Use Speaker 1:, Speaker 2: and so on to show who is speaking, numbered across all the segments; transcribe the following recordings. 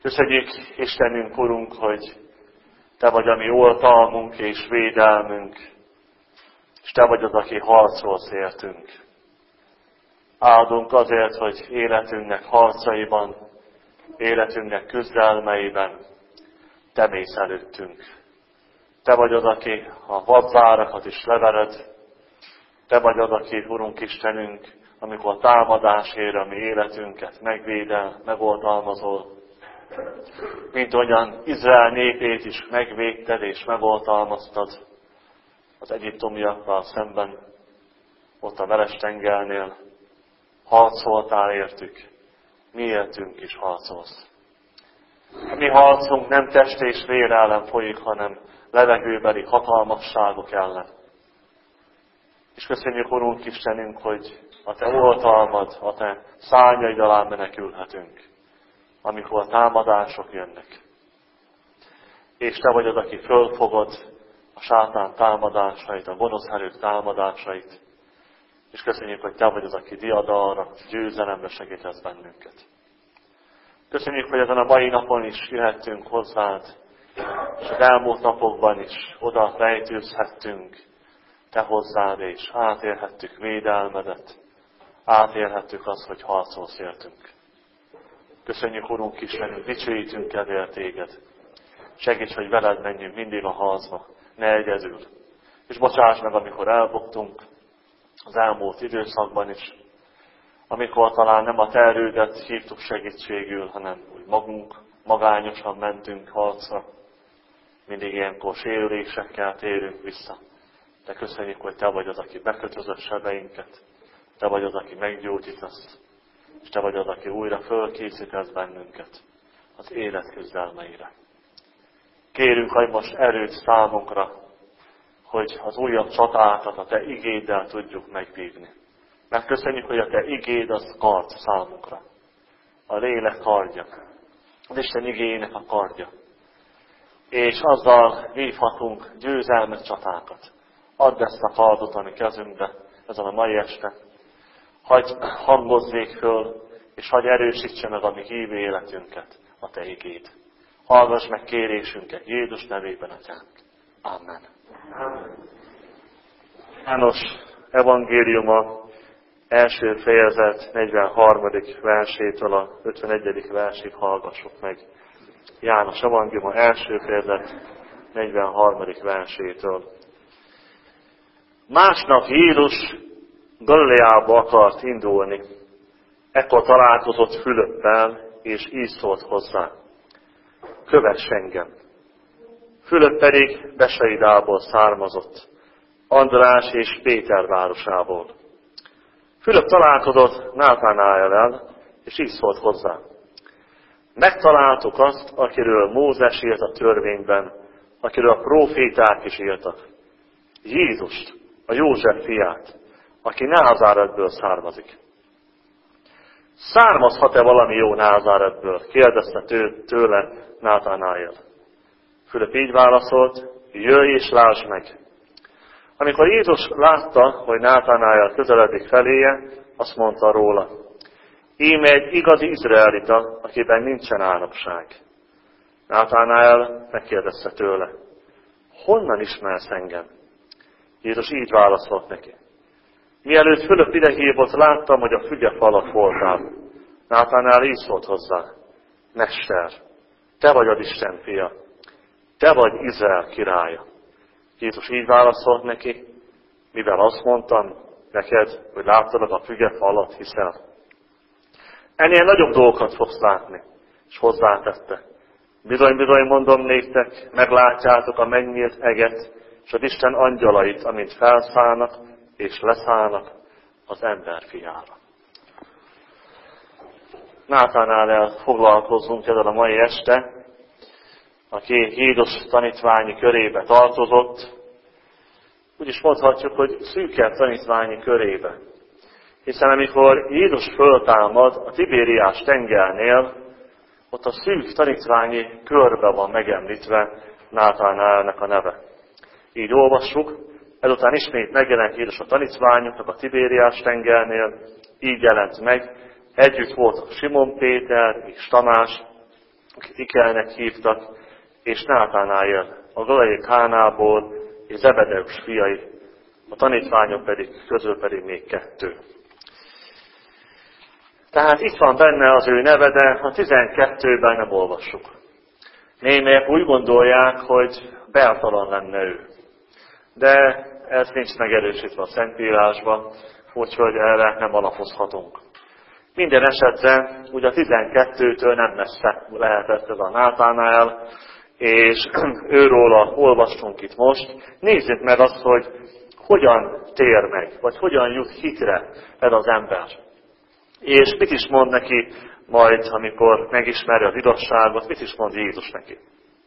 Speaker 1: Köszönjük, Istenünk, Urunk, hogy Te vagy a mi oltalmunk és védelmünk, és Te vagy az, aki harcolsz értünk. Áldunk azért, hogy életünknek harcaiban, életünknek küzdelmeiben Te mész előttünk. Te vagy az, aki a vadvárakat is levered. Te vagy az, aki, Urunk Istenünk, amikor támadás ér a mi életünket, megvédel, megoltalmazol. Mint olyan Izrael népét is megvédted és megoltalmaztad az egyiptomiakkal szemben, ott a Veres-tengernél. Harcoltál értük, mi értünk is harcolsz. A mi harcunk nem test és vér ellen folyik, hanem levegőbeli hatalmasságok ellen. És köszönjük, Urunk Istenünk, hogy a Te oltalmad, a Te szárnyaid alá menekülhetünk, amikor a támadások jönnek. És Te vagy az, aki fölfogod a sátán támadásait, a gonosz erők támadásait. És köszönjük, hogy Te vagy az, aki diadalra, győzelemre segítesz bennünket. Köszönjük, hogy ezen a mai napon is jöhettünk hozzád, és az elmúlt napokban is oda rejtőzhettünk Te hozzád, és átélhettük védelmedet, átélhettük azt, hogy harcolsz értünk. Köszönjük, Urunk Istenünk, dicsőítünk kedvéért Téged. Segíts, hogy veled menjünk mindig a harcba, ne egyedül. És bocsáss meg, amikor elbuktunk az elmúlt időszakban is, amikor talán nem a Te erődet hívtuk segítségül, hanem úgy magányosan mentünk harcra. Mindig ilyenkor sérülésekkel térünk vissza. De köszönjük, hogy Te vagy az, aki bekötözött sebeinket, Te vagy az, aki meggyógyítasz, és Te vagy az, aki újra fölkészítesz bennünket az élet küzdelmeire. Kérünk, hogy most erőt számunkra, hogy az újabb csatákat a Te igéddel tudjuk megvívni. Megköszönjük, hogy a Te igéd az kard számunkra. A lélek kardja. Az Isten igéjének a kardja. És azzal vívhatunk győzelmes csatákat. Add ezt a kardot a mi kezünkbe ezen a mai este. Hagy hangozzék föl, és hagy erősítse meg a mi hívő életünket a Te igéd. Hallgass meg kérésünket Jézus nevében, Atyánk. Amen. János evangéliuma első fejezet 43. versétől a 51. versig hallgassuk meg. János evangéliuma első fejezet 43. versétől. Másnap Jézus Galileába akart indulni. Ekkor találkozott Fülöppel, és így szólt hozzá: kövess engem. Fülöpp pedig Besaidából származott, András és Péter városából. Fülöpp találkozott Nátánáellel, és így szólt hozzá: megtaláltuk azt, akiről Mózes írt a törvényben, akiről a próféták is írtak. Jézust, a József fiát, aki Názáretből származik. Származhat-e valami jó Názáretből? Kérdezte tőle Nátánáel. Fülöpp így válaszolt: jöjj és lásd meg. Amikor Jézus látta, hogy Nátánáel közeledik feléje, azt mondta róla: íme egy igazi izraelita, akiben nincsen álnokság. Nátánáel megkérdezte tőle: honnan ismersz engem? Jézus így válaszolt neki: mielőtt Fülöpp idehívott, láttam, hogy a fügef alatt voltál. Nátánáel így szólt hozzá: mester, te vagy az Isten fia, te vagy Izrael királya. Jézus így válaszolt neki: mivel azt mondtam neked, hogy láttad a fügef alatt hiszel. Ennél nagyobb dolgokat fogsz látni. És hozzátette: bizony-bizony mondom néktek, meglátjátok a megnyílt eget, és az Isten angyalait, amint felszállnak és leszállnak az ember fiára. Nátánáellel foglalkozzunk ezzel a mai este, aki Jézus tanítványi körébe tartozott. Úgy is mondhatjuk, hogy szűkebb tanítványi körébe. Hiszen amikor Jézus föltámad a Tibériás tengernél, ott a szűk tanítványi körbe van megemlítve Nátánáelnek a neve. Így olvassuk, ezután ismét megjelent Jézus a tanítványoknak a Tibériás tengernél, így jelent meg, együtt voltak Simon Péter és Tamás, akit Ikelnek hívtak, és Nátánáel, a galilei Kánából, és Zebedeus fiai, a tanítványok közül pedig még 2. Tehát itt van benne az ő neve, de a 12-ben nem olvassuk. Némelyek úgy gondolják, hogy Bertalan lenne ő. De ez nincs megerősítve a Szentírásban, úgyhogy erre nem alapozhatunk. Minden esetben, ugye a 12-től nem messze lehetett ez a Nátánael, és őróla olvastunk itt most. Nézzük meg azt, hogy hogyan tér meg, vagy hogyan jut hitre ez az ember. És mit is mond neki majd, amikor megismeri az igazságot, mit is mond Jézus neki.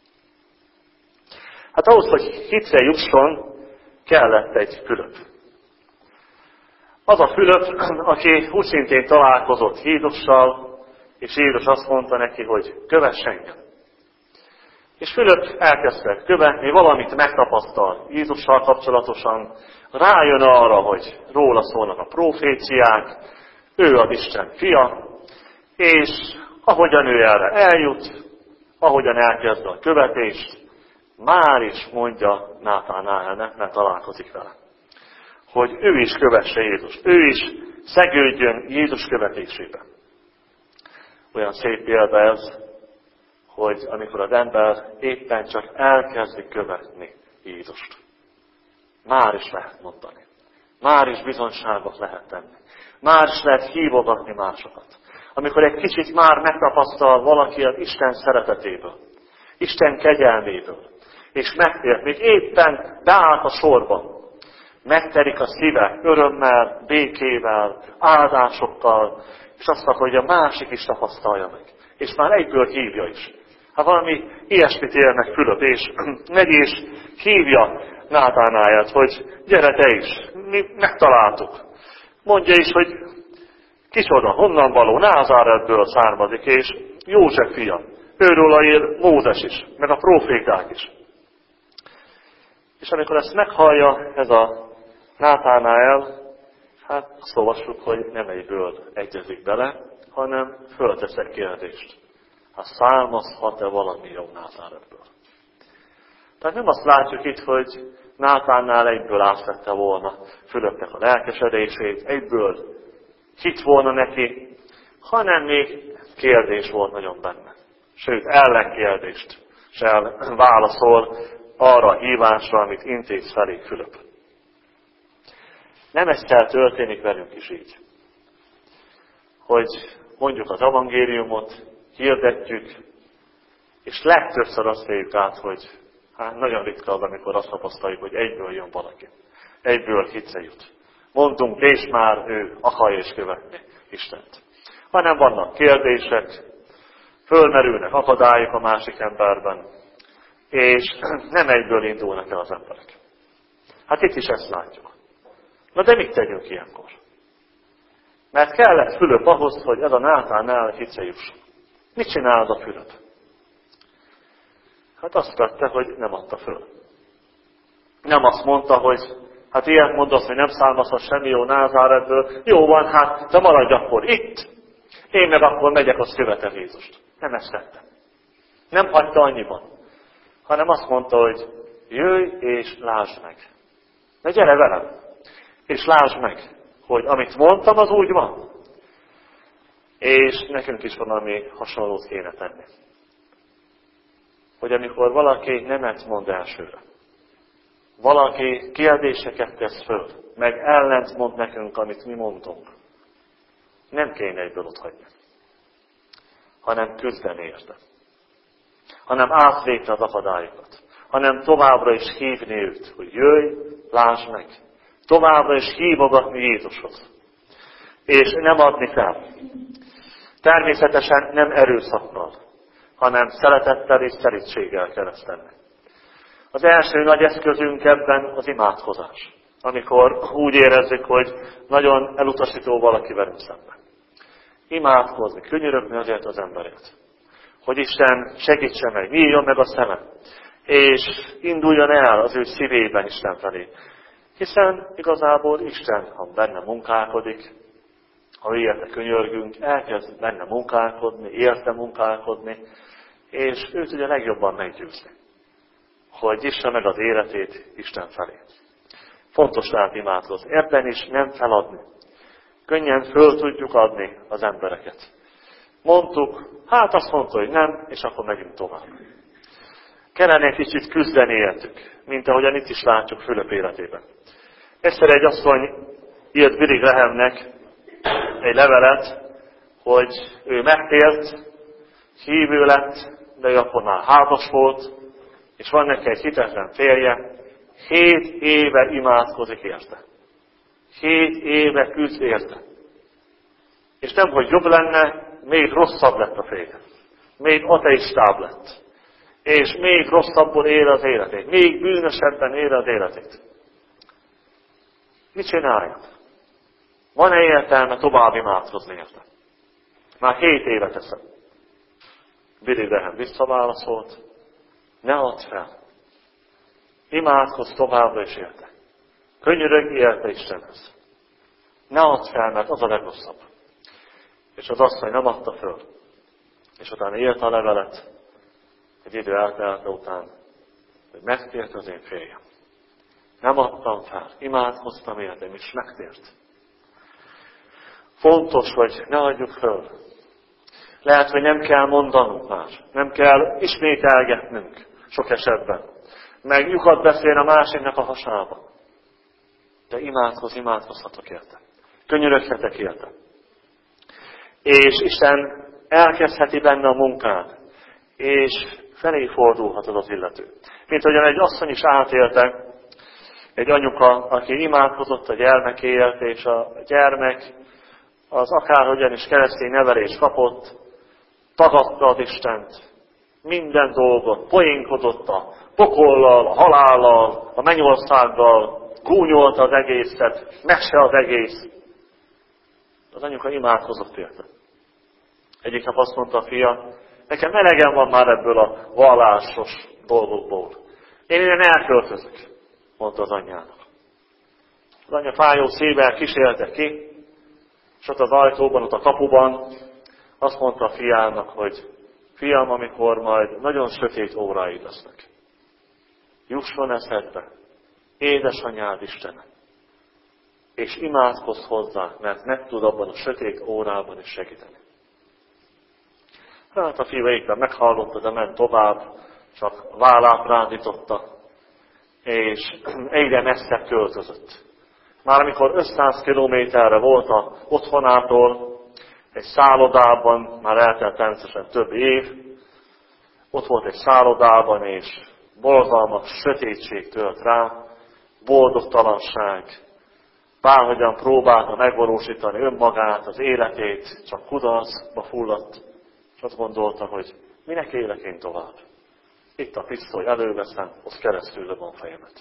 Speaker 1: Hát ahhoz, hogy hitre jusson, kellett egy Fülöp. Az a Fülöp, aki úgy szintén találkozott Jézussal, és Jézus azt mondta neki, hogy kövess engem. És Fülöp elkezdte követni, valamit megtapasztal Jézussal kapcsolatosan, rájön arra, hogy róla szólnak a proféciák, ő az Isten fia, és ahogyan ő erre eljut, ahogyan elkezdte a követést, már is mondja Nátánaelnek, mert találkozik vele, hogy ő is kövesse Jézust, ő is szegődjön Jézus követésébe. Olyan szép példa ez, hogy amikor az ember éppen csak elkezdi követni Jézust, már is lehet mondani, már is bizonyságot lehet tenni, már is lehet hívogatni másokat. Amikor egy kicsit már megtapasztal valaki az Isten szeretetéből, Isten kegyelméből, és megtért, még éppen beállt a sorban, megterik a szíve örömmel, békével, áldásokkal, és azt akarja, hogy a másik is tapasztalja meg. És már egyből hívja is. Hát valami ilyesmit élnek Fülöp, és megy és hívja Nátánaelt, hogy gyere te is, mi megtaláltuk. Mondja is, hogy kicsoda, honnan való, Názáretből származik, és József fia. Őróla ír Mózes is, meg a próféták is. És amikor ezt meghallja ez a Nátánael, hát azt olvassuk, hogy nem egyből egyezik bele, hanem föltesz egy kérdést. Hát származhat-e valami jó Názáretből? Tehát nem azt látjuk itt, hogy Nátánnál egyből átvette volna Fülöpnek a lelkesedését, egyből hit volna neki, hanem még kérdés volt nagyon benne. Sőt, ellenkérdést sem válaszol arra a hívásra, amit intéz felé Fülöp. Nem egyszer történik velünk is így, hogy mondjuk az evangéliumot, hirdetjük, és legtöbbször azt éljük át, hogy hát nagyon ritka az, amikor azt tapasztaljuk, hogy egyből jön valaki. Egyből hitre jut. Mondunk, és már ő akarja is követni Istent. Hanem vannak kérdések, fölmerülnek akadályok a másik emberben, és nem egyből indulnak el az emberek. Hát itt is ezt látjuk. Na de mit tegyünk ilyenkor? Mert kellett Fülöp ahhoz, hogy ez a Nátánael hitre jusson. Mit csinál az a Fülöp? Hát azt tette, hogy nem adta föl. Nem azt mondta, hogy hát ilyet mondasz, hogy nem származhat semmi jó Názáretből. Jó van, hát te maradj akkor itt. Én meg akkor megyek, azt követem Jézust. Nem ezt tette. Nem hagyta annyiban. Hanem azt mondta, hogy jöjj és lásd meg. Na gyere velem. És lásd meg, hogy amit mondtam, az úgy van. És nekünk is valami hasonlót kéne tenni. Hogy amikor valaki nemet mond elsőre, valaki kérdéseket tesz föl, meg ellent mond nekünk, amit mi mondunk, nem kéne egyből otthagyni, hanem küzdeni érte. Hanem átlépni az akadályokat. Hanem továbbra is hívni őt, hogy jöjj, lásd meg. Továbbra is hívogatni Jézushoz. És nem adni fel. Természetesen nem erőszakkal, hanem szeretettel és szerítséggel kell ezt tenni. Az első nagy eszközünk ebben az imádkozás. Amikor úgy érezzük, hogy nagyon elutasító valaki velünk szemben. Imádkozni, könyörögni azért az emberért. Hogy Isten segítsen meg, nyíljon meg a szeme, és induljon el az ő szívében Isten felé. Hiszen igazából Isten, ha benne munkálkodik, ha érte könyörgünk, elkezd benne munkálkodni, érte munkálkodni, és őt ugye legjobban meggyőzni, hogy nyissa meg az életét Isten felé. Fontos tehát imádkozni. Ebben is nem feladni. Könnyen föl tudjuk adni az embereket. Mondtuk, hát azt mondta, hogy nem, és akkor megint tovább. Kellene egy kicsit küzdeni értük, mint ahogyan itt is látjuk Fülöp életében. Egyszer egy asszony írt Billy Grahamnek egy levelet, hogy ő megtért, hívő lett, de ő akkor már házas volt, és van neki egy hitetlen férje, 7 éve imádkozik érte. 7 éve küzd érte. És nem, hogy jobb lenne, még rosszabb lett a férje. Még ateistább lett. És még rosszabbul él az életét. Még bűnösebben él az életét. Mit csináljon? Van-e értelme tovább imádkozni érte? Már 7 éve teszem. Billy Graham visszaválaszolt, ne add fel. Imádkozz továbbra is érte. Könyörögj érte Istenhez. Ne add fel, mert az a legrosszabb. És az asszony nem adta föl. És utána írta a levelet, egy idő eltelte után, hogy megtért az én férjem. Nem adtam fel, imádkoztam értem, és megtért. Fontos, hogy ne adjuk föl. Lehet, hogy nem kell mondanunk már, nem kell ismételgetnünk sok esetben. Meg lyukat beszél a másiknak a hasába. De imádkozhatok érte. Könyöröghetek érte. És Isten elkezdheti benne a munkát, és felé fordulhat az illető. Mint ahogyan egy asszony is átélte, egy anyuka, aki imádkozott a gyermekéért, és a gyermek az akárhogyan is keresztény nevelést kapott, tagadta az Istent, minden dolgot, poénkodott a pokollal, a halállal, a mennyországgal, gúnyolta az egészet, mese az egész. Az anyuka imádkozott érte. Egyik nap azt mondta a fia, nekem elegem van már ebből a vallásos dolgokból. Én innen elköltözök, mondta az anyjának. Az anya fájó szívvel kísérte ki, és ott az ajtóban, ott a kapuban azt mondta a fiának, hogy fiam, amikor majd nagyon sötét óráid lesznek, jusson eszedbe, édesanyád Istene, és imádkozz hozzá, mert meg tud abban a sötét órában is segíteni. Hát a fiú éppen meghallotta, de ment tovább, csak vállát rázította, és egyre messzebb költözött. Már amikor 500 kilométerre volt a otthonától, egy szállodában, már eltelt természetesen több év, ott volt egy szállodában, és borzalmas sötétség tört rá, boldogtalanság, bárhogyan próbálta megvalósítani önmagát, az életét, csak kudarcba fulladt, és azt gondolta, hogy minek élek én tovább. Itt a pisztoly, előveszem, ott keresztül lövöm a fejemet.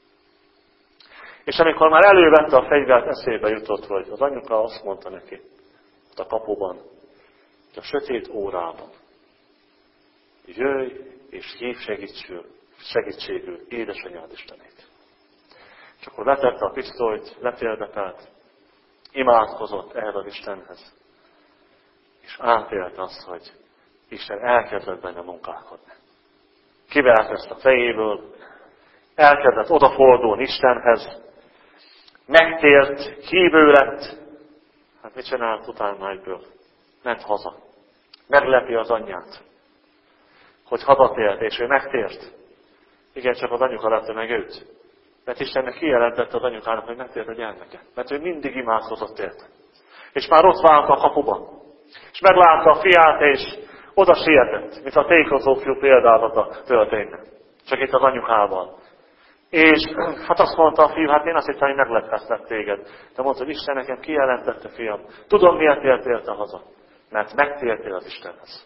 Speaker 1: És amikor már elővette a fegyvert, eszébe jutott, hogy az anyuka azt mondta neki, ott a kapuban, hogy a sötét órában jöjj és hív segítségül édesanyád Istenét. És akkor letette a pisztolyt, letérdepelt, imádkozott ehhez az Istenhez, és átélte azt, hogy Isten elkezdett benne munkálkodni. Kivert ezt a fejéből, elkezdett odafordulni Istenhez, megtért, hívő lett, hát mit csinált utána egyből? Ment haza. Meglepi az anyját, hogy hazatért, és ő megtért. Igen, csak az anyuka lepte meg őt. Mert Istennek kijelentette az anyukának, hogy megtért a gyermeke. Mert ő mindig imádkozott érte. És már ott vált a kapuban. És meglátta a fiát, és oda sietett, mint a tékozó fiú példázata történne. Csak itt az anyukával. És hát azt mondta a fiú, hát én azt hittem, hogy meglepesztett téged. De mondta, hogy Isten nekem kijelentette, fiam. Tudom, miért érte haza. Mert megtértél az Istenhez.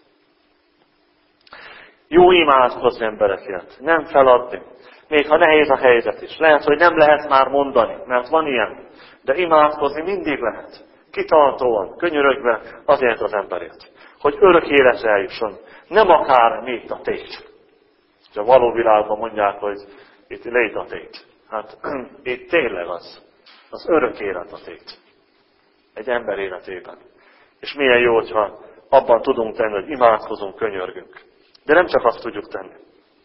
Speaker 1: Jó imádkozni emberekért. Nem feladni. Még ha nehéz a helyzet is. Lehet, hogy nem lehet már mondani, mert van ilyen. De imádkozni mindig lehet. Kitartóan, könyörögve azért az emberért. Hogy örök életre eljusson. Nem akár még a tét. És a való világban mondják, hogy itt lét a tét. Hát itt tényleg az örök élet a tét. Egy ember életében. És milyen jó, hogyha abban tudunk tenni, hogy imádkozunk, könyörgünk. De nem csak azt tudjuk tenni.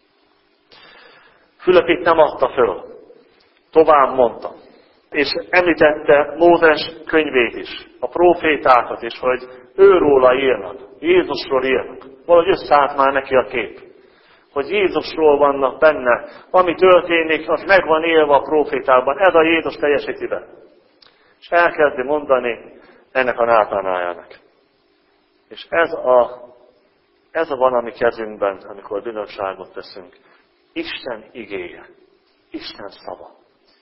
Speaker 1: Fülöp itt nem adta föl. Tovább mondta. És említette Mózes könyvét is, a prófétákat is, hogy őróla írnak, Jézusról írnak. Valahogy összeállt már neki a kép. Hogy Jézusról vannak benne, ami történik, az meg van élve a prófétában. Ez a Jézus teljesíti be. És elkezdi mondani ennek a Nátánájának. És ez a van a mi kezünkben, amikor bizonyságot teszünk. Isten igéje, Isten szava.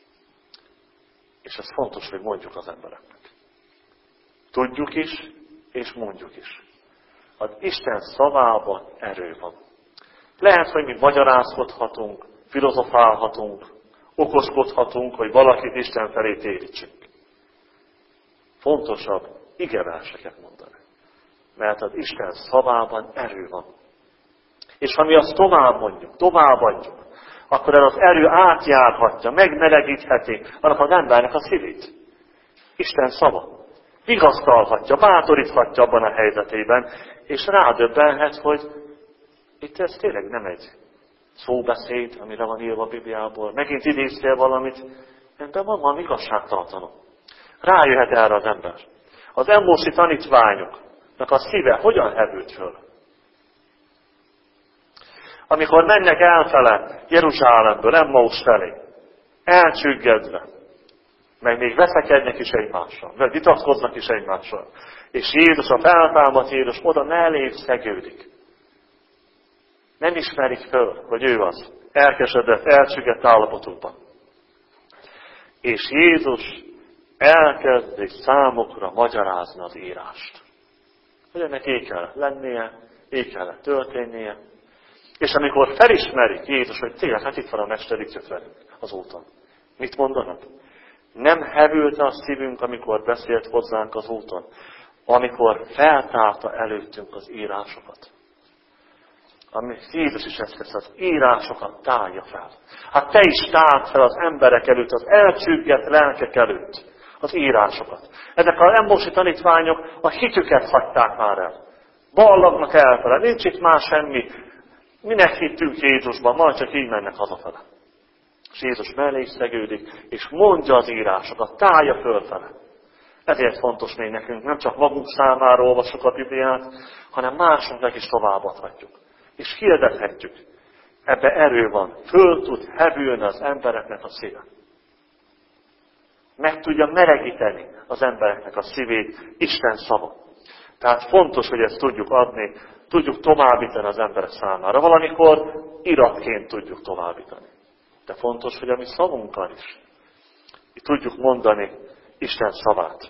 Speaker 1: És ez fontos, hogy mondjuk az embereknek. Tudjuk is, és mondjuk is. Az Isten szavában erő van. Lehet, hogy mi magyarázkodhatunk, filozofálhatunk, okoskodhatunk, hogy valakit Isten felé térítsünk. Fontosabb igeverseket mondani. Mert az Isten szavában erő van. És ha mi azt tovább mondjuk, továbbadjuk, akkor ez az erő átjárhatja, megmelegítheti annak az embernek a szívét. Isten szava. Vigasztalhatja, bátoríthatja abban a helyzetében, és rádöbbenhet, hogy itt ez tényleg nem egy szóbeszéd, amire van írva a Bibliából. Megint idéztél valamit, de van valami igazságtartalom. Rájöhet erre az ember. Az emmósi tanítványoknak a szíve hogyan hevült föl? Amikor mennek elfele Jeruzsálemből, Emmaus felé, elcsüggedve, meg még veszekednek is egymással, meg vitatkoznak is egymással, és Jézus, a feltámadt Jézus oda mellé szegődik. Nem ismerik föl, hogy ő az, elkesedett, elcsüggett állapotukban. És Jézus elkezdi számukra magyarázni az írást. Hogy ennek így kell lennie, így kell történnie. És amikor felismerik Jézus, hogy tényleg, hát itt van a Mester, itt jött velünk az úton. Mit mondanak? Nem hevült a szívünk, amikor beszélt hozzánk az úton, amikor feltárta előttünk az írásokat. Ami Jézus is ezt tesz, az írásokat tárja fel. Hát te is tárd fel az emberek előtt, az elcsüggett lelkek előtt az írásokat. Ezek az emmósi tanítványok a hitüket hagyták már el. Ballagnak elfele, nincs itt már semmi. Minek hittünk Jézusban, majd csak így mennek hazafele. És Jézus mellé is szegődik, és mondja az írásokat, tárja fölfele. Ezért fontos még nekünk, nem csak magunk számára olvassuk a Bibliát, hanem másoknak is továbbadhatjuk. És hirdethetjük. Ebbe erő van. Föl tud hevülni az embereknek a szíve. Meg tudja melegíteni az embereknek a szívét Isten szava. Tehát fontos, hogy ezt tudjuk adni, tudjuk továbbítani az emberek számára. Valamikor iratként tudjuk továbbítani. De fontos, hogy a mi szavunkkal is tudjuk mondani Isten szavát.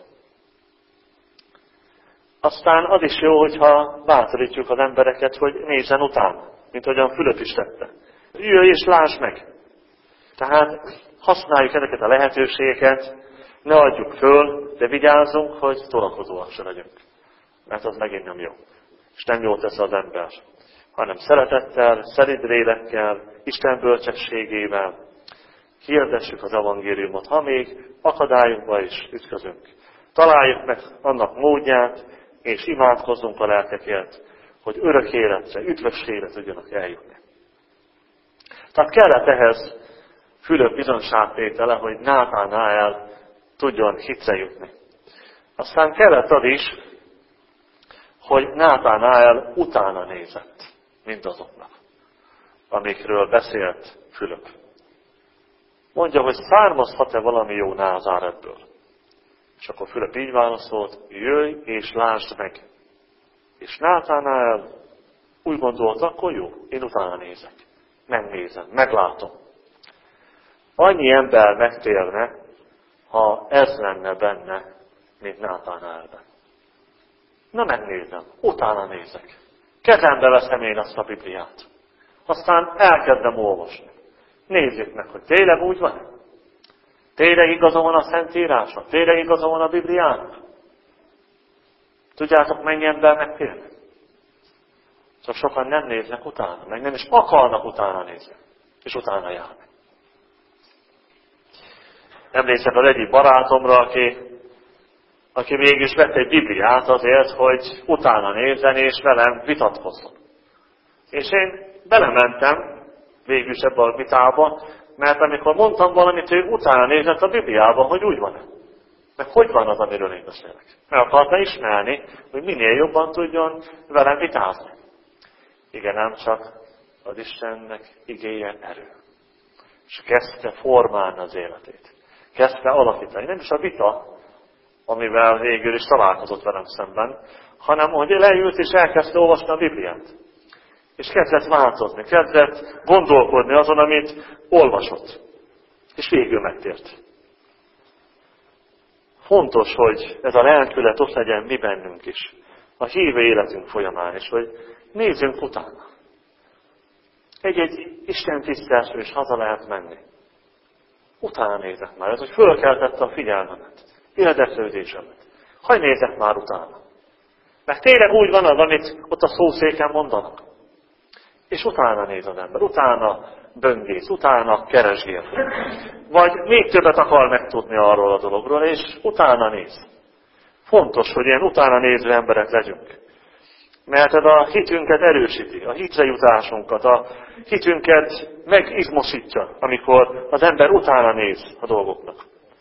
Speaker 1: Aztán az is jó, hogyha bátorítjuk az embereket, hogy nézzen utána, mint ahogyan Fülöp is tette. Jöjj és lásd meg! Tehát használjuk ezeket a lehetőségeket, ne adjuk föl, de vigyázzunk, hogy tolakodóak se legyünk. Mert az megint nem jó. És nem jól tesz az ember. Hanem szeretettel, szelíd lélekkel, Isten bölcsességével hirdessük az evangéliumot, ha még akadályokba is ütközünk. Találjuk meg annak módját, és imádkozzunk a lelkekért, hogy örök életre, üdvösségre tudjanak eljutni. Tehát kellett ehhez Fülöp bizonyságtétele, hogy Nátánáel tudjon hitre jutni. Aztán kellett az is, hogy Nátánáel utána nézett mindazoknak, amikről beszélt Fülöp. Mondja, hogy származhat-e valami jó Názáretből? És akkor Fülöp így válaszolt, jöjj és lásd meg. És Nátánael úgy gondolt, akkor jó, én utána nézek. Megnézem, meglátom. Annyi ember megtérne, ha ez lenne benne, mint Nátánaelben. Na megnézem, utána nézek. Kezembe veszem én azt a Bibliát. Aztán elkezdem olvasni. Nézzük meg, hogy tényleg úgy van. Tényleg igaza van a Szentírásnak? Tényleg igaza van a Bibliának? Tudjátok, mennyi ember megtérne? Csak sokan nem néznek utána, meg nem is akarnak utána nézni, és utána járni. Emlékszem az egyik barátomra, aki mégis vett egy Bibliát azért, hogy utána nézzen és velem vitatkozzon. És én belementem végül is ebbe a vitába, mert amikor mondtam valamit, ő utána nézett a Bibliában, hogy úgy van-e. Meg hogy van az, amiről én beszélek. Meg akarta ismerni, hogy minél jobban tudjon velem vitázni. Igen, ám csak az Istennek igéje erő. És kezdte formálni az életét. Kezdte alakítani. Nem is a vita, amivel végül is találkozott velem szemben, hanem hogy leült és elkezdte olvasni a Bibliát. És kezdett változni, kezdett gondolkodni azon, amit olvasott. És végül megtért. Fontos, hogy ez a lelkület ott legyen mi bennünk is. A hívő életünk folyamán is, hogy nézzünk utána. Egy Isten tisztelésről is haza lehet menni. Utána nézek már. Ez, hogy fölkeltette a figyelmemet, érdeklődésemet. Hadd nézek már utána. Mert tényleg úgy van az, amit ott a szószéken mondanak. És utána néz az ember, utána böngész, utána keresgél. Vagy még többet akar megtudni arról a dologról, és utána néz. Fontos, hogy ilyen utána néző emberek legyünk. Mert ez a hitünket erősíti, a hitre jutásunkat, a hitünket megizmosítja, amikor az ember utána néz a dolgoknak.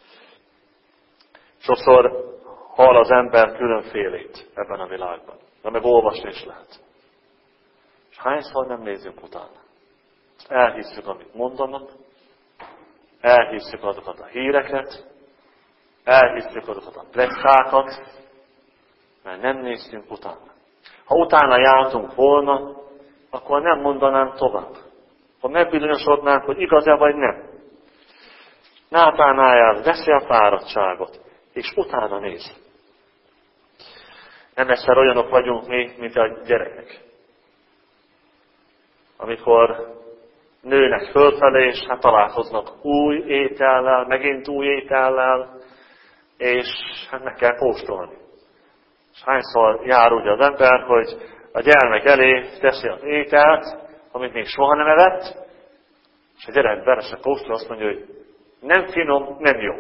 Speaker 1: Sokszor hall az ember különfélét ebben a világban, de meg olvasni is lehet. És hányszor nem nézzünk utána? Elhisszük, amit mondanak, elhisszük azokat a híreket, elhisszük azokat a plettyákat, mert nem néztünk utána. Ha utána jártunk volna, akkor nem mondanánk tovább. Ha megbizonyosodnánk, hogy igaz-e vagy nem. Nátánál veszi a fáradtságot, és utána néz. Nem egyszer olyanok vagyunk mi, mint a gyerekek. Amikor nőnek fölfelé, és hát találkoznak új étellel, megint új étellel, és hát meg kell kóstolni. És hányszor jár úgy az ember, hogy a gyermek elé teszi az ételt, amit még soha nem evett, és a gyerek belesek kóstol, azt mondja, hogy nem finom, nem jó.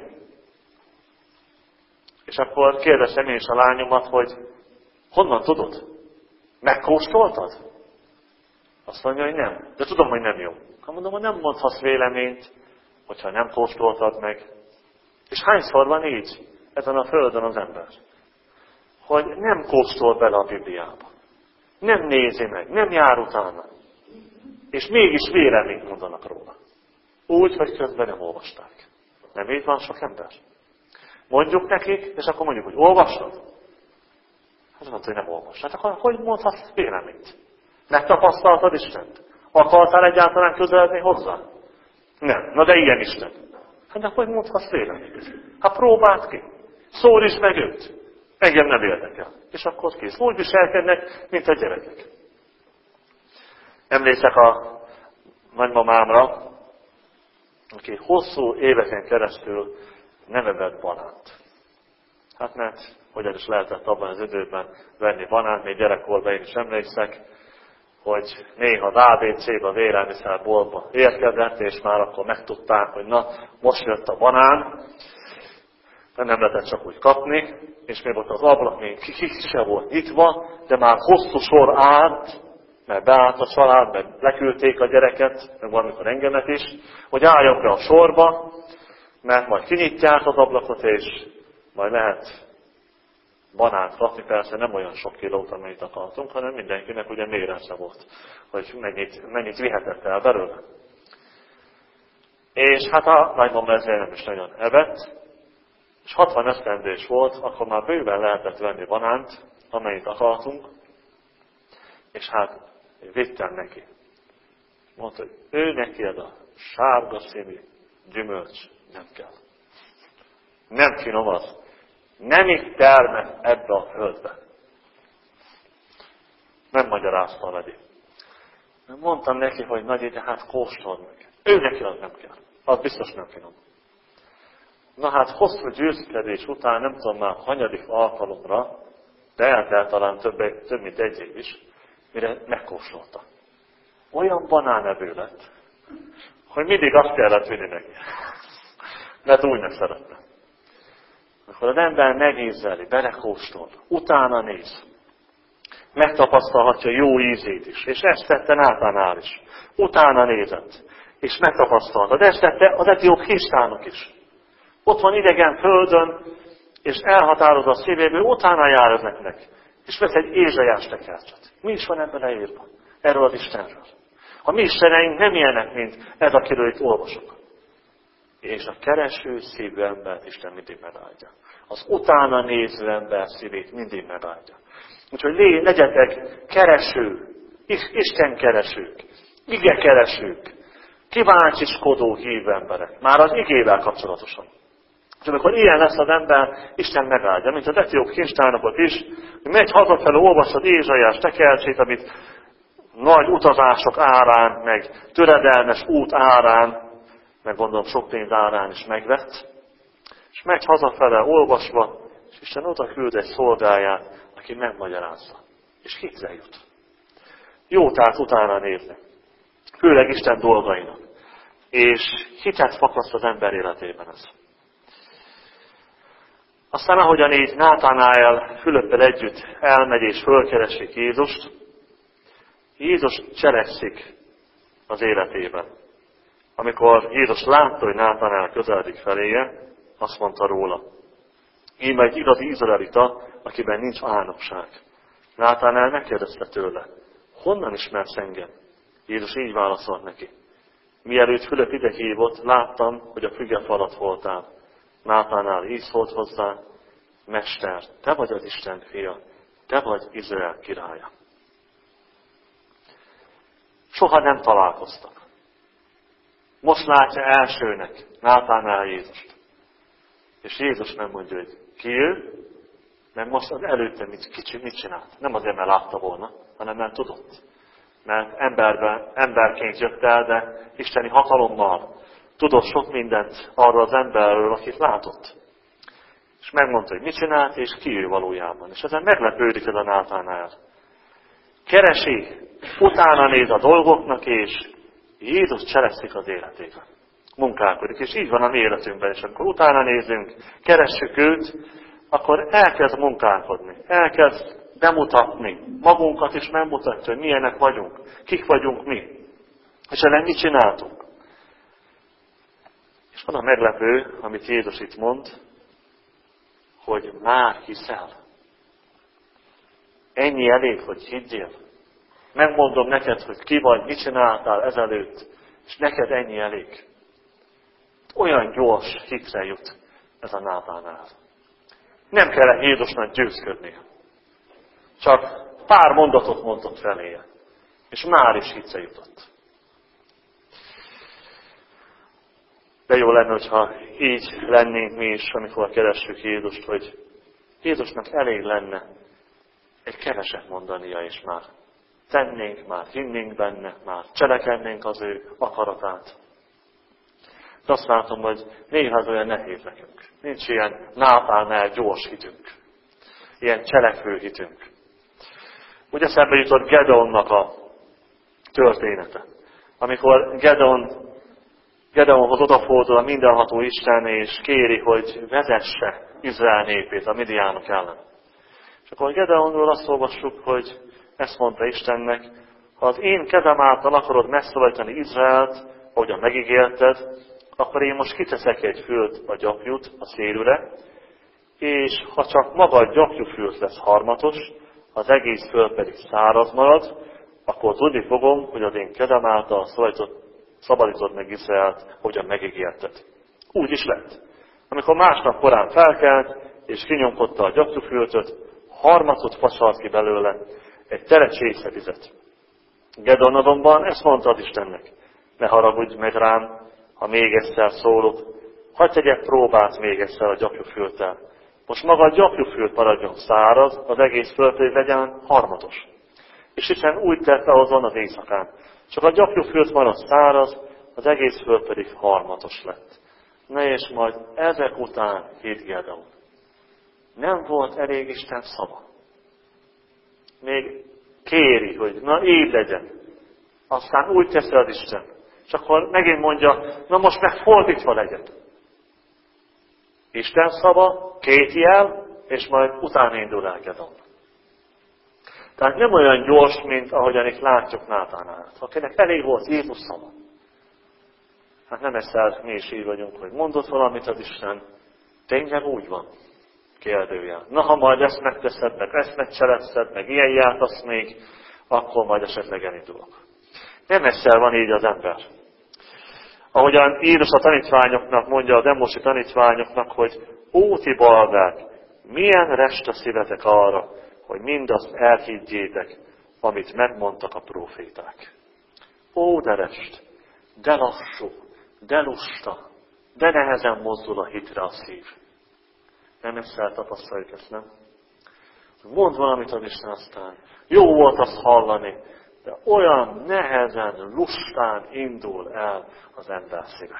Speaker 1: És akkor kérdezem én is a lányomat, hogy honnan tudod? Megkóstoltad? Azt mondja, hogy nem. De tudom, hogy nem jó. Ha mondom, hogy nem mondhatsz véleményt, hogyha nem kóstoltad meg. És hányszor van így ezen a földön az ember? Hogy nem kóstol bele a Bibliába. Nem nézi meg, nem jár utána. És mégis véleményt mondanak róla. Úgy, hogy közben nem olvasták. Nem így van sok ember? Mondjuk nekik, és akkor mondjuk, hogy olvasod? Hát mondta, hogy nem olvas. Hát akkor hogy mondhatsz véleményt? Megtapasztaltad Istent? Akartál egyáltalán közeledni hozzá? Nem. Na de ilyen Isten. Hát de hogy mondhatsz véleményt? Hát próbáld ki. Szólj is meg őt. Engem nem érdekel. És akkor kész. Úgy viselkednek, mint a gyerekek. Emlékszek a nagymamámra, aki hosszú éveken keresztül nem evett banánt. Hát mert hogyan is lehetett abban az időben venni banánt, még gyerekkorban én is emlékszek, hogy néha az ABC-be, az élelmiszerboltba érkezett, és már akkor megtudták, hogy na, most jött a banán, de nem lehetett csak úgy kapni, és még ott az ablak még se volt nyitva, de már hosszú sor állt, mert beállt a család, mert leküldték a gyereket, meg valamikor engemet is, hogy álljon be a sorba, mert majd kinyitják az ablakot, és majd lehet banánt kapni, persze nem olyan sok kilót, amennyit akartunk, hanem mindenkinek ugye mérese volt, hogy mennyit vihetett el belőle. És hát a nagymama ezért nem is nagyon evett, és 60 esztendős volt, akkor már bőven lehetett venni banánt, amennyit akartunk, és hát vittem neki. Mondta, hogy ő neki ez a sárga színű gyümölcs nem kell. Nem finom az. Nem itt termett ebbe a földbe. Nem magyarázta neki. Mondtam neki, hogy nagy, de hát kóstold meg. Ő neki az nem kell. Az biztos nem finom. Na hát hosszú győzkedés után, nem tudom már hanyadik alkalomra, de eltelt talán több mint egy év is, mire megkóstolta. Olyan banánevő lett, hogy mindig azt kellett vinni neki. Mert úgy megszerette. Akkor az ember megízeli, belekóstol, utána néz. megtapasztalhatja jó ízét is. És ezt tette Nátánál is. Utána nézett, és megtapasztalta. De ezt tette az etióp kistának is. Ott van idegen földön, és elhatározza a szívéből, utána jár ezeknek. És vesz egy Ézsaiás tekercset. Mi is van ebben leírva? Erről az Istenről. A mi isteneink nem ilyenek, mint ez, akiről itt olvasok. És a kereső szívű embert Isten mindig megáldja. Az utána néző ember szívét mindig megáldja. Úgyhogy legyetek kereső, Isten keresők, ige keresők, kíváncsiskodó hívő emberek. Már az igével kapcsolatosan. És amikor ilyen lesz az ember, Isten megáldja, mint az etióp kincstárnokot is, hogy megy hazafelé, olvasod Ézsaiás tekercsét, amit nagy utazások árán, meg töredelmes út árán, meg gondolom sok pénz árán is megvett, és megy hazafele olvasva, és Isten oda küld egy szolgáját, aki megmagyarázza. És hitre jut. Jó tehát utána nézni. Főleg Isten dolgainak. És hitet fakaszt az ember életében ez. Aztán ahogyan így Nátánál Fülöppel együtt elmegy és fölkeresik Jézust, Jézus cselekszik az életében. Amikor Jézus látta, hogy Nátánál közeledik feléje, azt mondta róla. Íme egy igazi izraelita, akiben nincs álnokság. Nátánál megkérdezte tőle, honnan ismersz engem? Jézus így válaszolt neki. Mielőtt Fülöp ide hívott, láttam, hogy a füge alatt voltál. Nátánál így szólt hozzá, Mester, te vagy az Isten fia, te vagy Izrael királya. Soha nem találkoztak. Most látja elsőnek Nátánál Jézust. És Jézus nem mondja, hogy ki ő, mert most az előtte mit csinált. Nem azért, mert látta volna, hanem mert tudott. Mert emberként jött el, de isteni hatalommal tudott sok mindent arról az emberről, akit látott. És megmondta, hogy mit csinált, és ki ő valójában. És ezen meglepődik ez a Nátánál. Keresi, utána néz a dolgoknak, és Jézus cselekszik az életében. Munkálkodik, és így van a mi életünkben. És amikor utána nézünk, keressük őt, akkor elkezd munkálkodni, elkezd bemutatni, magunkat is megmutatja, hogy milyenek vagyunk, kik vagyunk mi. És ellen mit csináltunk. És van a meglepő, amit Jézus itt mond, hogy már hiszel. Ennyi elég, hogy higgyél. Megmondom neked, hogy ki vagy, mit csináltál ezelőtt, és neked ennyi elég. Olyan gyors hitre jut ez a Nátánál. Nem kellett Jézusnak győzködnie. Csak pár mondatot mondott feléje. És már is hitre jutott. De jó lenne, hogyha így lennénk mi is, amikor keressük Jézust, hogy Jézusnak elég lenne egy keveset mondania, és már tennénk, már hinnénk benne, már cselekednénk az ő akaratát. De azt látom, hogy néha ez olyan nehéz nekünk. Nincs ilyen Nátánál gyors hitünk. Ilyen cselekvő hitünk. Úgy eszembe jutott Gedeonnak a története. Amikor Gedeonhoz odafordul a mindenható Isten, és kéri, hogy vezesse Izrael népét a midiánok ellen. És akkor Gedeonról azt olvassuk, hogy ezt mondta Istennek, ha az én kezem által akarod megszabadítani Izraelt, ahogyan megígérted, akkor én most kiteszek egy fült a gyapjút a szélűre, és ha csak maga a gyapjúfült lesz harmatos, az egész föld pedig száraz marad, akkor tudni fogom, hogy az én kezem által szabadítod meg Izraelt, hogyan megígérted. Úgy is lett. Amikor másnap korán felkelt, és kinyomkodta a gyapjúfültöt, harmatot facsart ki belőle, egy tele csészevizet. Gedeon azonban ezt mondta az Istennek, ne haragudj meg rám, ha még egyszer szólok, hadd tegyek próbát még egyszer a gyapjúfülttel. Most maga a gyapjúfült maradjon száraz, az egész föld pedig legyen harmatos. És Isten úgy tette azon az éjszakán. Csak a gyapjúfült maradt száraz, az egész föld pedig harmatos lett. Na és majd ezek után hitt Gedeon. Nem volt elég Isten szava. Még kéri, hogy na így legyen. Aztán úgy teszi az Isten. És akkor megint mondja, na most meg fordítva legyen. Isten szava, két jel, és majd utána indul el Gedeon. Tehát nem olyan gyors, mint ahogyan itt látjuk Nátánál. Akinek elég volt Jézus szava. Hát nem egyszer mi is így vagyunk, hogy mondott valamit az Isten, tényleg úgy van. Kérdőjel. Na, ha majd ezt megteszed, meg ezt megcseleszed, meg ilyen jártasz még, akkor majd esetleg elindulok. Nem egyszer van így az ember. Ahogyan Jézus a tanítványoknak mondja, az emmósi tanítványoknak, hogy óti balgák, milyen rest a szívetek arra, hogy mindazt elhiggyétek, amit megmondtak a próféták. Ó, de rest, de lassú, de lusta, de nehezen mozdul a hitre a szív. Nem egyszer tapasztaljuk ezt, nem? Mond valamit az Isten, aztán jó volt azt hallani, de olyan nehezen, lustán indul el az ember szíve.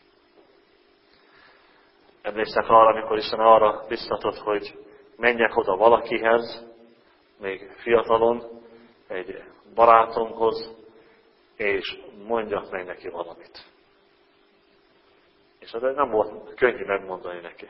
Speaker 1: Emlékszek arra, amikor Isten arra biztatott, hogy menjek oda valakihez, még fiatalon, egy barátomhoz, és mondjak meg neki valamit. És ez nem volt könnyű megmondani neki.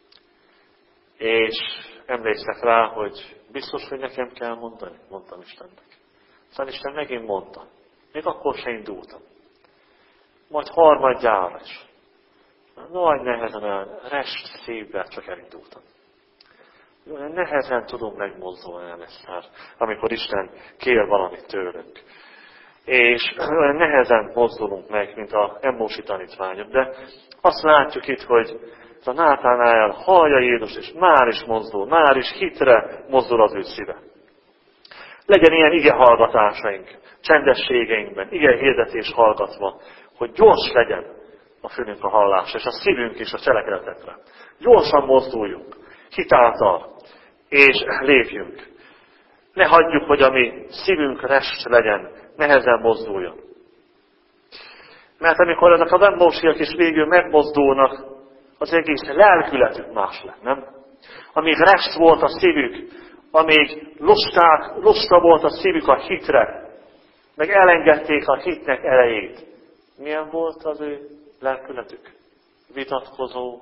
Speaker 1: És emlékszek rá, hogy biztos, hogy nekem kell mondani, mondtam Istennek. Aztán Isten megint mondta. Még akkor se indultam. Majd harmadjára is. Nagy nehezen, rest szívvel csak elindultam. Olyan nehezen tudom megmozdulni először, amikor Isten kér valamit tőlünk. És olyan nehezen mozdulunk meg, mint a emmósi tanítványok. De azt látjuk itt, hogy a Nátánál hallja Jézus, és már is mozdul, már is hitre mozdul az ő szíve. Legyen ilyen igehallgatásaink, csendességeinkben, igehirdetés hallgatva, hogy gyors legyen a fülünk a hallásra, és a szívünk is a cselekedetekre. Gyorsan mozduljunk, hitáltal, és lépjünk. Ne hagyjuk, hogy a mi szívünk rest legyen, nehezen mozduljon. Mert amikor ezek az emmósiak is végül megmozdulnak, az egész lelkületük más lett, nem? Amíg rest volt a szívük, amíg lusta volt a szívük a hitre, meg elengedték a hitnek erejét. Milyen volt az ő lelkületük? Vitatkozó,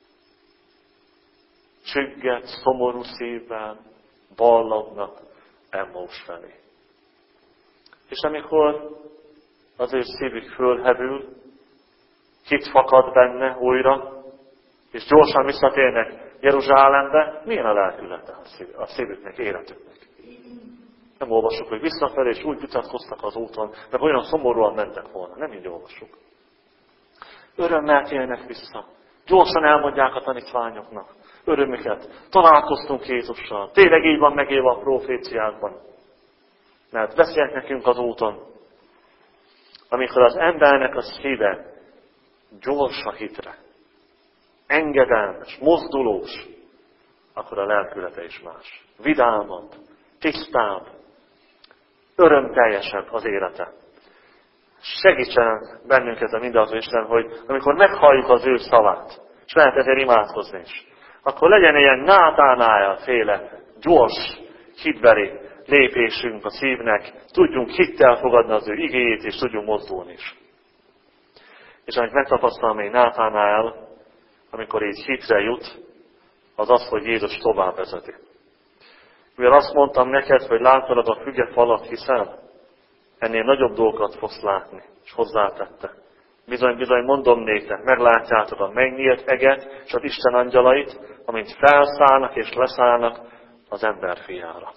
Speaker 1: csügget, szomorú szívvel ballagnak Emmós felé. És amikor az ő szívük fölhevül, hit fakad benne újra, és gyorsan visszatérnek Jeruzsálembe, milyen a lelkülete a szívüknek, életüknek? Nem olvassuk, hogy visszafelé, és úgy vitatkoztak az úton, meg olyan szomorúan mentek volna. Nem így olvassuk. Örömmel térnek vissza. Gyorsan elmondják a tanítványoknak örömüket. Találkoztunk Jézussal. Tényleg így van megélve a proféciákban. Mert beszélt nekünk az úton. Amikor az embernek a szíve gyors a hitre, engedelmes, mozdulós, akkor a lelkülete is más. Vidámabb, tisztább, örömteljesebb az élete. Segítsen bennünket a mindazó Isten, hogy amikor meghalljuk az ő szavát, és lehet ezért imádkozni is, akkor legyen ilyen Nátánál féle gyors, hitbeli lépésünk a szívnek, tudjunk hittel fogadni az ő igéjét, és tudjunk mozdulni is. És amit megtapasztal még Nátánál, amikor így hitre jut, az az, hogy Jézus tovább vezeti. Mivel azt mondtam neked, hogy látod a füge falat, hiszel, ennél nagyobb dolgokat fogsz látni, és hozzátette. Bizony, mondom néktek, meglátjátok a megnyílt eget, és az Isten angyalait, amint felszállnak és leszállnak az ember fiára.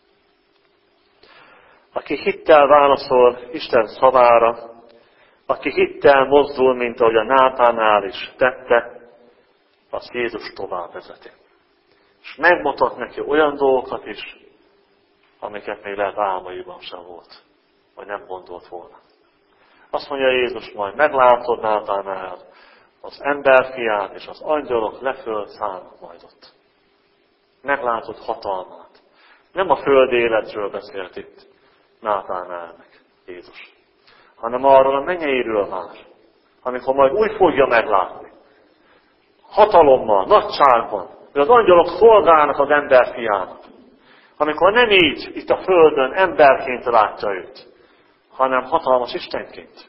Speaker 1: Aki hittel válaszol Isten szavára, aki hittel mozdul, mint ahogy a Nátánál is tette, azt Jézus tovább vezeti. És megmutat neki olyan dolgokat is, amiket még lehet álmaiban sem volt, vagy nem gondolt volna. Azt mondja Jézus, majd meglátod Nátánál az emberfiát, és az angyalok leföl szállnak majd ott. Meglátod hatalmát. Nem a földi életről beszélt itt Nátánálnak Jézus, hanem arról a mennyeiről már, amikor majd úgy fogja meglátni. Hatalommal, nagyságban, hogy az angyalok szolgálnak az emberfiának. Amikor nem így, itt a földön emberként látja őt, hanem hatalmas Istenként.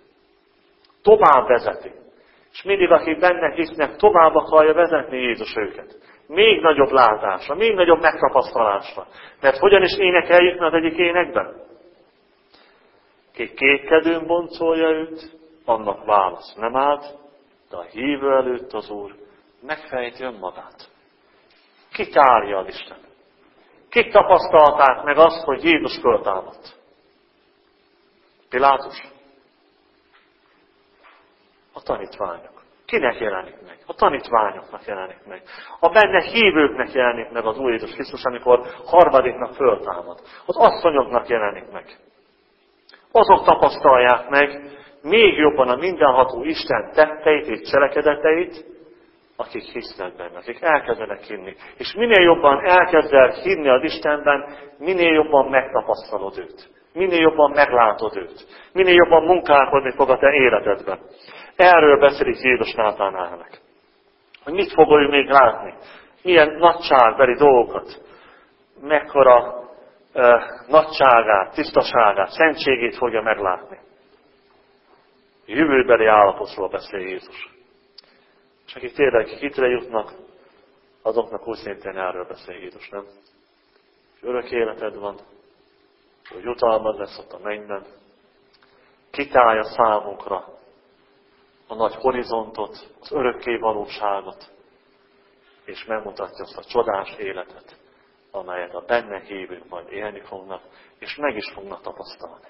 Speaker 1: Tovább vezeti. És mindig, akik benne hisznek, tovább akarja vezetni Jézus őket. még nagyobb látásra, még nagyobb megtapasztalásra. Mert hogyan is énekeljük az egyik énekben? Ki kétkedőn boncolja őt, annak válasz nem állt, de a hívő előtt az Úr megfejti önmagát. Kit állja az Isten? Kik tapasztalták meg azt, hogy Jézus föltámadt? Pilátus? A tanítványok. Kinek jelenik meg? A tanítványoknak jelenik meg. A benne hívőknek jelenik meg az Úr Jézus Krisztus, amikor harmadiknak föltámad. Az asszonyoknak jelenik meg. Azok tapasztalják meg még jobban a mindenható Isten tetteit és cselekedeteit, akik hisznek benne, akik elkezdenek hinni. És minél jobban elkezzel hinni az Istenben, minél jobban megtapasztalod őt. Minél jobban meglátod őt. Minél jobban munkálkodni fog a te életedben. Erről beszélik Jézus Nátánálnak. Hogy mit fog ő még látni? Milyen nagyságbeli dolgokat. Mekkora nagyságát, tisztaságát, szentségét fogja meglátni. Jövőbeli állapotról beszél Jézus. És akik tényleg hitre jutnak, azoknak úgy szintén erről beszél Jézus, nem? Örök életed van, hogy jutalmad lesz ott a mennyben. Kitálja számunkra a nagy horizontot, az örökké valóságot, és megmutatja azt a csodás életet, amelyet a benne hívők majd élni fognak, és meg is fognak tapasztalni.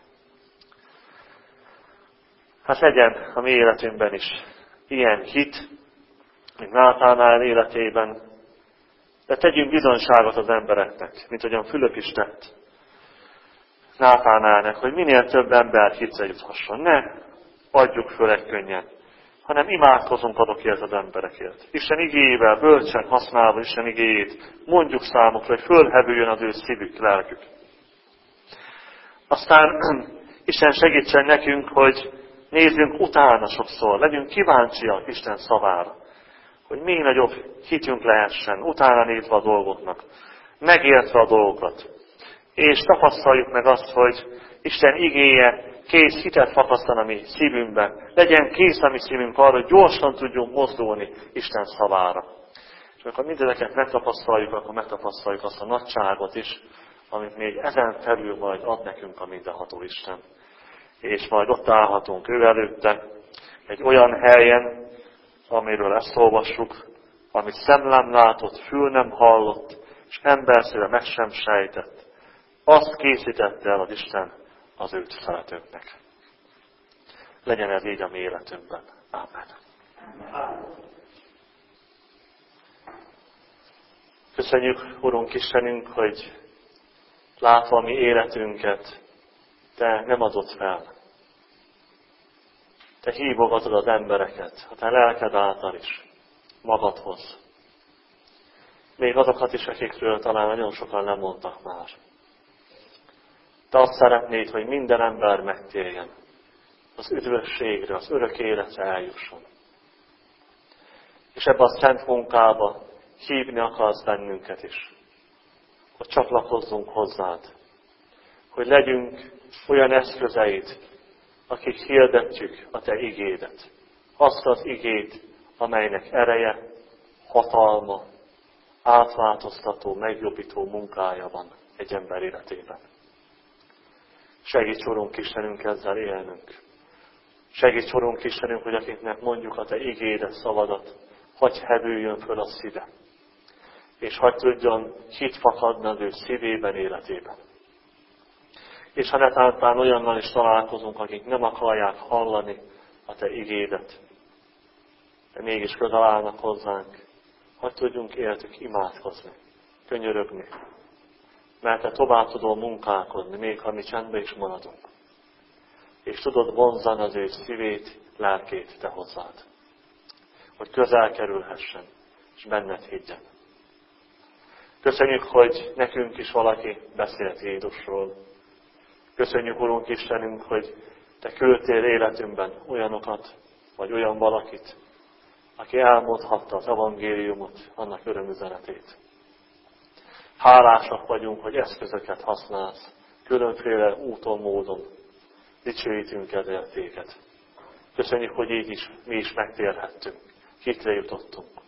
Speaker 1: Hát legyen a mi életünkben is ilyen hit, mint Nátánál életében, de tegyünk bizonyságot az embereknek, mint ahogyan Fülöp is tett Nátánálnak, hogy minél több ember hitre juthasson. Ne adjuk föl egy könnyen, hanem imádkozunk azokért az emberekért. Isten igéjével, bölcsen használva Isten igéjét, mondjuk számukra, hogy fölhevüljön az ő szívük, lelkük. Aztán Isten segítsen nekünk, hogy nézzünk utána sokszor, legyünk kíváncsiak Isten szavára, hogy még nagyobb hitünk lehessen, utána nézve a dolgoknak, megértve a dolgokat. És tapasztaljuk meg azt, hogy Isten igéje kész hitet fakasztan a mi szívünkben. Legyen kész a mi szívünk arra, hogy gyorsan tudjunk mozdulni Isten szavára. És amikor mindezeket megtapasztaljuk, akkor megtapasztaljuk azt a nagyságot is, amit még ezen felül majd ad nekünk a mindenható Isten. És majd ott állhatunk ő előtte, egy olyan helyen, amiről ezt olvassuk, amit szem nem látott, fül nem hallott, és ember szíve meg sem sejtett. Azt készítette el az Isten az őt szeretőknek. Legyen ez így a mi életünkben. Amen. Köszönjük, Urunk Istenünk, hogy látva a mi életünket, Te nem adod fel. Te hívogatod az embereket, a Te lelked által is, magadhoz. Még azokat is, akikről talán nagyon sokan nem mondtak már. Te azt szeretnéd, hogy minden ember megtérjen, az üdvösségre, az örök életre eljusson. És ebbe a szent munkába hívni akarsz bennünket is, hogy csatlakozzunk hozzád, hogy legyünk olyan eszközeid, akik hirdetjük a Te igédet. Azt az igét, amelynek ereje, hatalma, átváltoztató, megjobbító munkája van egy ember életében. Segíts, Urunk Istenünk, ezzel élnünk. Segíts, Urunk Istenünk, hogy akiknek mondjuk a Te igédet, szavadat, hagyj hevüljön föl a szíve, és hagyj tudjon hit fakadni az ő szívében, életében. És ha netán olyannal is találkozunk, akik nem akarják hallani a Te igédet, de mégis közel állnak hozzánk, hadd tudjunk értük imádkozni, könyörögni, mert Te tovább tudod munkálkodni, még ha mi csendbe is maradunk. És tudod vonzani az ő szívét, lelkét Te hozzád, hogy közel kerülhessen, és benned higgyen. Köszönjük, hogy nekünk is valaki beszélt Jézusról. Köszönjük, Urunk Istenünk, hogy Te küldtél életünkben olyanokat, vagy olyan valakit, aki elmondhatta az evangéliumot, annak örömüzenetét. Hálásak vagyunk, hogy eszközöket használsz, különféle úton, módon. Dicsőítünk ezért Téged. Köszönjük, hogy így is mi is megtérhettünk, hitre jutottunk.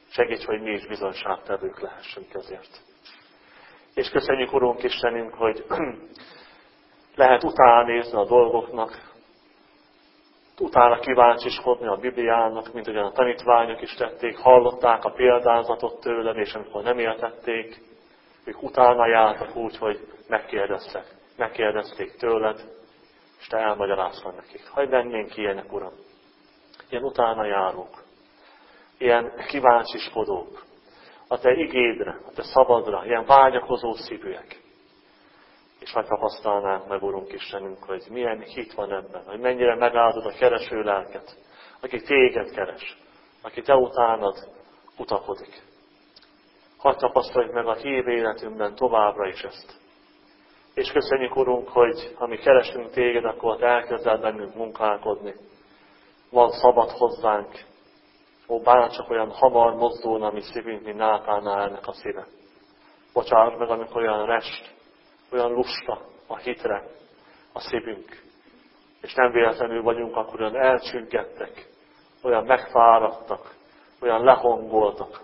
Speaker 1: Segíts, hogy mi is bizonyságtevők lehessünk ezért. És köszönjük, Urunk Istenünk, hogy lehet utána nézni a dolgoknak, utána kíváncsiskodni a Bibliának, mint ugyan a tanítványok is tették, hallották a példázatot tőled, és amikor nem értették, ők utána jártak úgy, hogy megkérdezték tőled, és te elmagyaráztad nekik. Hadd lennénk ilyenek, Uram, ilyen utána járók, ilyen kíváncsiskodók, a te igédre, a te szabadra, ilyen vágyakozó szívűek. És megtapasztalnánk meg, Urunk Istenünk, hogy milyen hit van ebben, hogy mennyire megáldod a kereső lelket, aki téged keres, aki te utánad kutakodik. Hadd tapasztaljuk meg a hív életünkben továbbra is ezt. És köszönjük, Urunk, hogy ha mi keresünk téged, akkor te elkezded bennünk munkálkodni. Van szabad hozzánk. Ó, bárcsak olyan hamar mozdulna a mi szívünk, mint Nátánál ennek a szíve. Bocsáss meg, amikor olyan rest, olyan lusta a hitre a szívünk. És nem véletlenül vagyunk, akkor olyan elcsüggettek, olyan megfáradtak, olyan lehangoltak.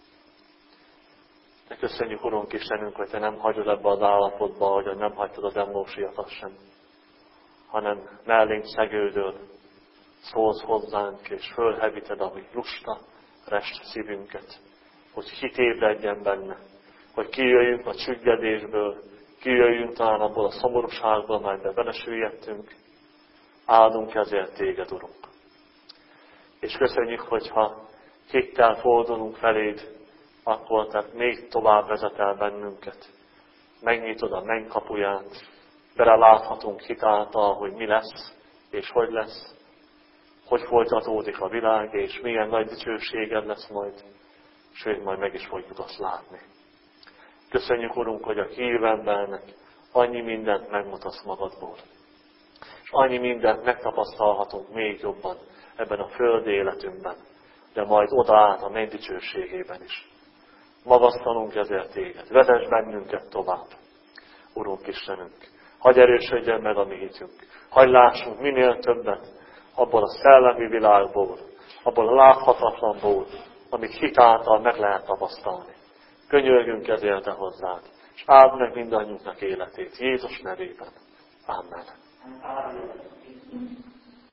Speaker 1: De köszönjük, Urunk Istenünk, hogy te nem hagyod ebbe az állapotba, hogy nem hagytad az Emlósiakat sem, hanem mellénk szegődöl, szólsz hozzánk, és fölhevíted a mi lusta, rest szívünket, hogy hit ébredjen benne, hogy kijöjjünk a csüggedésből, kijöjjünk talán abból a szomorúságból, amelyben belesüllyedtünk. Áldunk ezért téged, Urunk. És köszönjük, hogyha hittel fordulunk feléd, akkor te még tovább vezetel bennünket. Megnyitod a menny kapuját, beleláthatunk hitáltal, hogy mi lesz, és hogy folytatódik a világ, és milyen nagy dicsőséged lesz majd, sőt, majd meg is fogjuk azt látni. Köszönjük, Urunk, hogy a hívő embernek annyi mindent megmutatsz magadból. És annyi mindent megtapasztalhatunk még jobban ebben a földi életünkben, de majd oda át a menny dicsőségében is. Magasztalunk ezért téged, vezess bennünket tovább, Urunk Istenünk. Hadd erősödjen meg a mi hitünk. Hadd lássunk minél többet abból a szellemi világból, abból a láthatatlanból, amit hit által meg lehet tapasztalni. Könyörgünk ezért te hozzád, és áld meg mindannyiunknak életét Jézus nevében. Amen.